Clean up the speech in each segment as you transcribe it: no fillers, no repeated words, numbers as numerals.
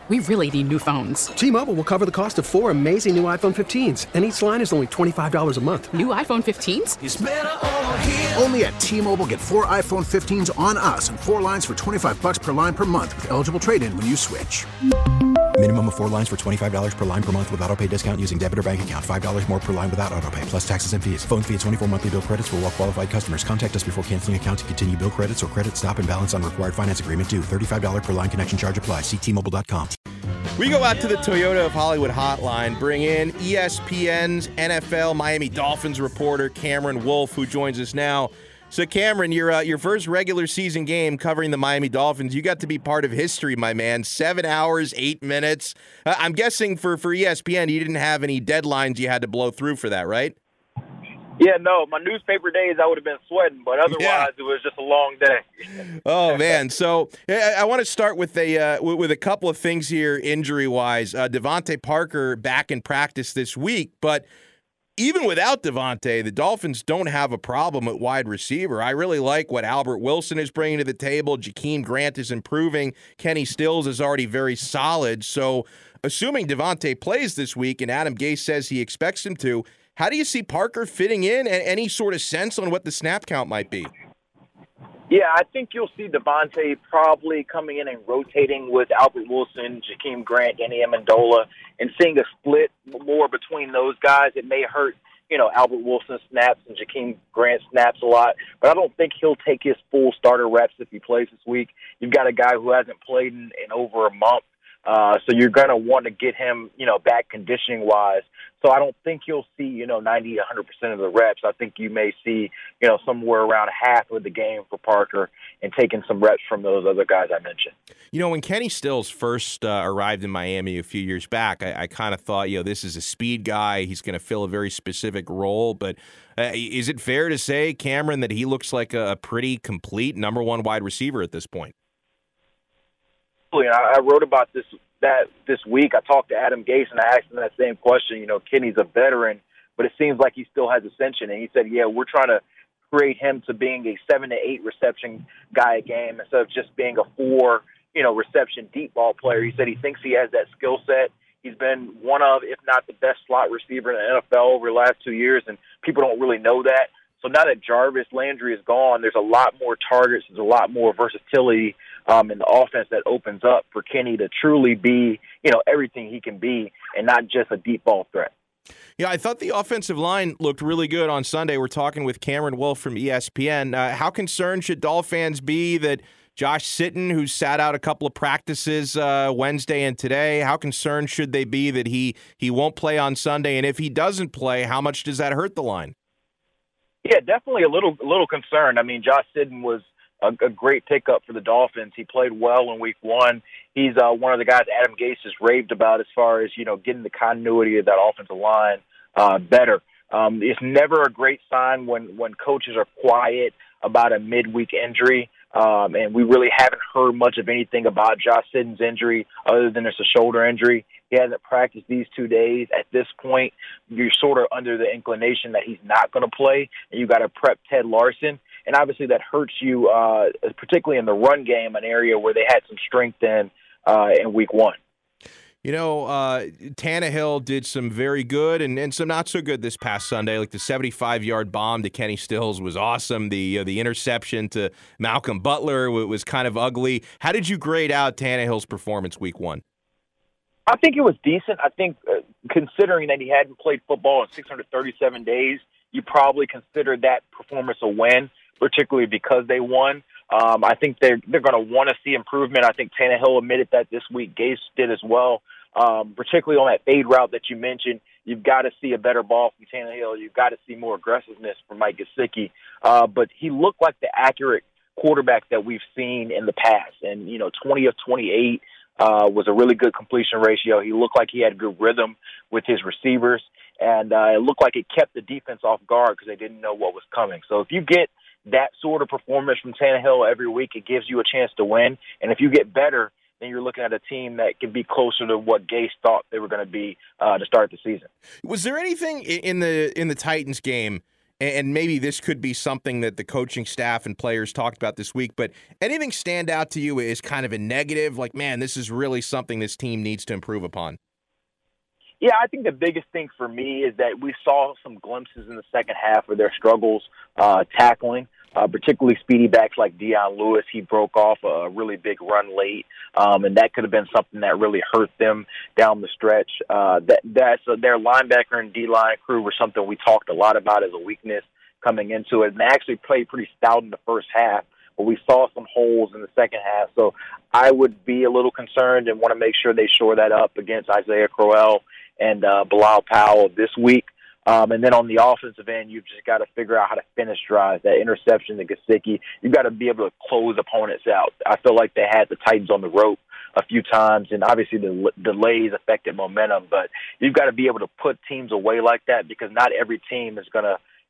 We really need new phones. T-Mobile will cover the cost of 4 amazing new iPhone 15s, and each line is only $25 a month. New iPhone 15s? It's better over here. Only at T-Mobile, get 4 iPhone 15s on us and 4 lines for $25 per line per month with eligible trade-in when you switch. Minimum of 4 lines for $25 per line per month with autopay discount using debit or bank account. $5 more per line without autopay, plus taxes and fees. Phone fee at 24 monthly bill credits for well-qualified customers. Contact us before canceling account to continue bill credits or credit stop and balance on required finance agreement due. $35 per line connection charge applies. See T-Mobile.com. We go out to the Toyota of Hollywood hotline, bring in ESPN's NFL Miami Dolphins reporter Cameron Wolfe, who joins us now. So, Cameron, your first regular season game covering the Miami Dolphins, you got to be part of history, my man. 7 hours, 8 minutes. I'm guessing for ESPN, you didn't have any deadlines you had to blow through for that, right? Yeah, no, my newspaper days I would have been sweating, but otherwise It was just a long day. Oh, man. So I want to start with a couple of things here injury-wise. Devontae Parker back in practice this week, but even without Devontae, the Dolphins don't have a problem at wide receiver. I really like what Albert Wilson is bringing to the table. Jakeem Grant is improving. Kenny Stills is already very solid. So assuming Devontae plays this week, and Adam Gase says he expects him to, how do you see Parker fitting in, and any sort of sense on what the snap count might be? Yeah, I think you'll see Devontae probably coming in and rotating with Albert Wilson, Jakeem Grant, Danny Amendola, and seeing a split more between those guys. It may hurt, Albert Wilson snaps and Jakeem Grant snaps a lot, but I don't think he'll take his full starter reps if he plays this week. You've got a guy who hasn't played in over a month, so you're going to want to get him, back conditioning-wise. So I don't think you'll see, 90, 100% of the reps. I think you may see, somewhere around half of the game for Parker and taking some reps from those other guys I mentioned. When Kenny Stills first arrived in Miami a few years back, I kind of thought, this is a speed guy. He's going to fill a very specific role. But is it fair to say, Cameron, that he looks like a pretty complete number one wide receiver at this point? I wrote about this week. I talked to Adam Gase and I asked him that same question. Kenny's a veteran, but it seems like he still has ascension. And he said, we're trying to create him to being a 7 to 8 reception guy a game instead of just being a 4, reception deep ball player. He said he thinks he has that skill set. He's been one of, if not the best slot receiver in the NFL over the last 2 years, and people don't really know that. So now that Jarvis Landry is gone, there's a lot more targets, there's a lot more versatility in the offense that opens up for Kenny to truly be, everything he can be and not just a deep ball threat. Yeah, I thought the offensive line looked really good on Sunday. We're talking with Cameron Wolfe from ESPN. How concerned should Dolphin fans be that Josh Sitton, who sat out a couple of practices Wednesday and today, how concerned should they be that he won't play on Sunday? And if he doesn't play, how much does that hurt the line? Yeah, definitely a little concerned. I mean, Josh Sitton was a great pickup for the Dolphins. He played well in week 1. He's one of the guys Adam Gase has raved about as far as, getting the continuity of that offensive line better. It's never a great sign when coaches are quiet about a midweek injury. And we really haven't heard much of anything about Josh Sitton's injury other than it's a shoulder injury. He hasn't practiced these 2 days. At this point, you're sort of under the inclination that he's not going to play, and you got to prep Ted Larson. And obviously that hurts you, particularly in the run game, an area where they had some strength in week 1. Tannehill did some very good and some not so good this past Sunday. Like the 75-yard bomb to Kenny Stills was awesome. The interception to Malcolm Butler was kind of ugly. How did you grade out Tannehill's performance week 1? I think it was decent. I think considering that he hadn't played football in 637 days, you probably consider that performance a win, particularly because they won. I think they're going to want to see improvement. I think Tannehill admitted that this week. Gase did as well, particularly on that fade route that you mentioned. You've got to see a better ball from Tannehill. You've got to see more aggressiveness from Mike Gesicki. But he looked like the accurate quarterback that we've seen in the past. And, 20 of 28 was a really good completion ratio. He looked like he had good rhythm with his receivers. And it looked like it kept the defense off guard because they didn't know what was coming. So if you get that sort of performance from Tannehill every week, it gives you a chance to win. And if you get better, then you're looking at a team that can be closer to what Gase thought they were going to be to start the season. Was there anything in the Titans game and maybe this could be something that the coaching staff and players talked about this week, but anything stand out to you as kind of a negative? Like, man, this is really something this team needs to improve upon. Yeah, I think the biggest thing for me is that we saw some glimpses in the second half of their struggles tackling, particularly speedy backs like Dion Lewis. He broke off a really big run late, and that could have been something that really hurt them down the stretch. So their linebacker and D-line crew were something we talked a lot about as a weakness coming into it, and they actually played pretty stout in the first half, but we saw some holes in the second half. So I would be a little concerned and want to make sure they shore that up against Isaiah Crowell and Bilal Powell this week. And then on the offensive end, you've just got to figure out how to finish drives. That interception to Gesicki, you've got to be able to close opponents out. I feel like they had the Titans on the rope a few times, and obviously the delays affected momentum. But you've got to be able to put teams away like that, because not every team is going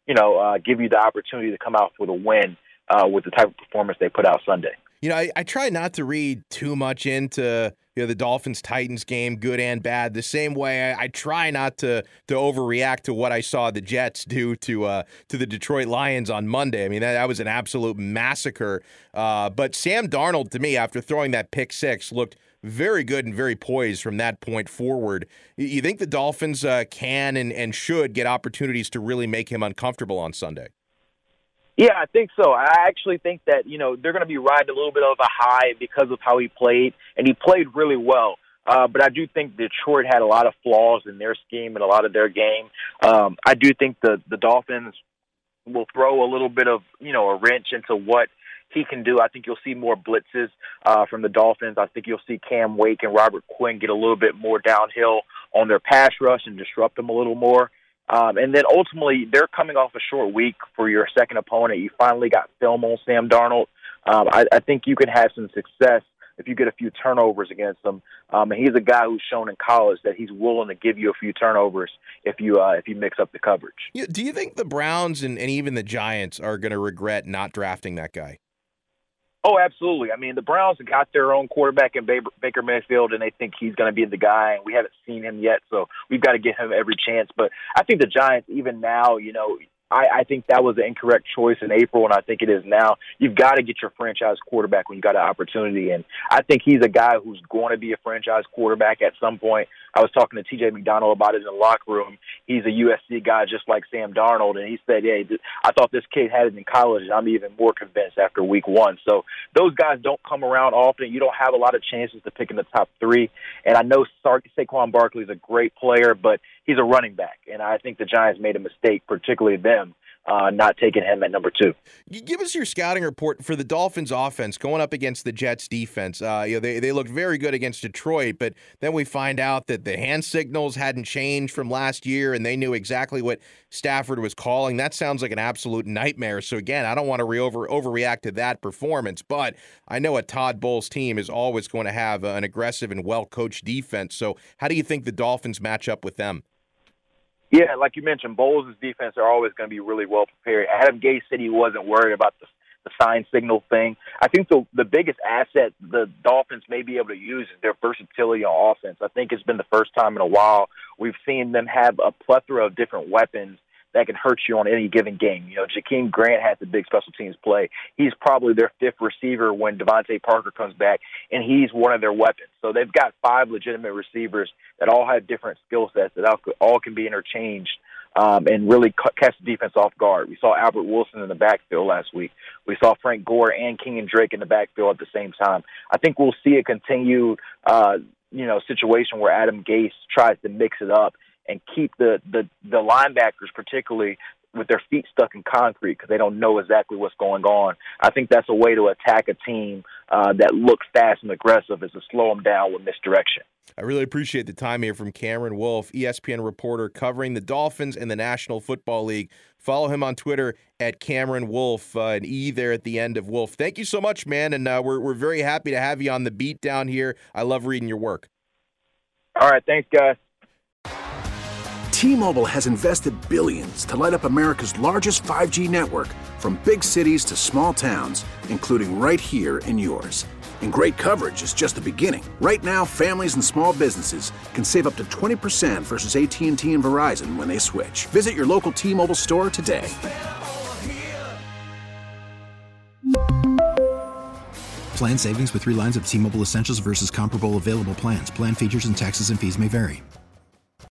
to, give you the opportunity to come out with a win with the type of performance they put out Sunday. I try not to read too much into the Dolphins-Titans game, good and bad, the same way I try not to overreact to what I saw the Jets do to the Detroit Lions on Monday. I mean, that was an absolute massacre. But Sam Darnold, to me, after throwing that pick six, looked very good and very poised from that point forward. You think the Dolphins can and should get opportunities to really make him uncomfortable on Sunday? Yeah, I think so. I actually think that, they're going to be riding a little bit of a high because of how he played, and he played really well. But I do think Detroit had a lot of flaws in their scheme and a lot of their game. I do think the Dolphins will throw a little bit of, a wrench into what he can do. I think you'll see more blitzes from the Dolphins. I think you'll see Cam Wake and Robert Quinn get a little bit more downhill on their pass rush and disrupt them a little more. And then ultimately, they're coming off a short week for your second opponent. You finally got film on Sam Darnold. I think you can have some success if you get a few turnovers against him. And he's a guy who's shown in college that he's willing to give you a few turnovers if you mix up the coverage. Do you think the Browns and even the Giants are going to regret not drafting that guy? Oh, absolutely. I mean, the Browns have got their own quarterback in Baker Mayfield, and they think he's going to be the guy, and we haven't seen him yet, so we've got to give him every chance. But I think the Giants, even now, I think that was the incorrect choice in April, and I think it is now. You've got to get your franchise quarterback when you got an opportunity, and I think he's a guy who's going to be a franchise quarterback at some point. I was talking to T.J. McDonald about it in the locker room. He's a USC guy just like Sam Darnold, and he said, hey, I thought this kid had it in college, and I'm even more convinced after week one. So those guys don't come around often. You don't have a lot of chances to pick in the top three, and I know Saquon Barkley is a great player, but he's a running back, and I think the Giants made a mistake, particularly them, not taking him at number 2. Give us your scouting report for the Dolphins offense going up against the Jets defense. They looked very good against Detroit, but then we find out that the hand signals hadn't changed from last year, and they knew exactly what Stafford was calling. That sounds like an absolute nightmare. So again, I don't want to overreact to that performance, but I know a Todd Bowles team is always going to have an aggressive and well-coached defense. So how do you think the Dolphins match up with them? Yeah, like you mentioned, Bowles' defense are always going to be really well prepared. Adam Gase said he wasn't worried about the sign signal thing. I think the biggest asset the Dolphins may be able to use is their versatility on offense. I think it's been the first time in a while we've seen them have a plethora of different weapons that can hurt you on any given game. Jakeem Grant has the big special teams play. He's probably their 5th receiver when Devontae Parker comes back, and he's one of their weapons. So they've got 5 legitimate receivers that all have different skill sets that all can be interchanged and really catch the defense off guard. We saw Albert Wilson in the backfield last week. We saw Frank Gore and Kenyon Drake in the backfield at the same time. I think we'll see a continued situation where Adam Gase tries to mix it up and keep the linebackers, particularly with their feet stuck in concrete because they don't know exactly what's going on. I think that's a way to attack a team that looks fast and aggressive, is to slow them down with misdirection. I really appreciate the time here from Cameron Wolfe, ESPN reporter covering the Dolphins and the National Football League. Follow him on Twitter at Cameron Wolfe, an E there at the end of Wolf. Thank you so much, man, and we're very happy to have you on the beat down here. I love reading your work. All right, thanks, guys. T-Mobile has invested billions to light up America's largest 5G network, from big cities to small towns, including right here in yours. And great coverage is just the beginning. Right now, families and small businesses can save up to 20% versus AT&T and Verizon when they switch. Visit your local T-Mobile store today. Plan savings with 3 lines of T-Mobile Essentials versus comparable available plans. Plan features and taxes and fees may vary.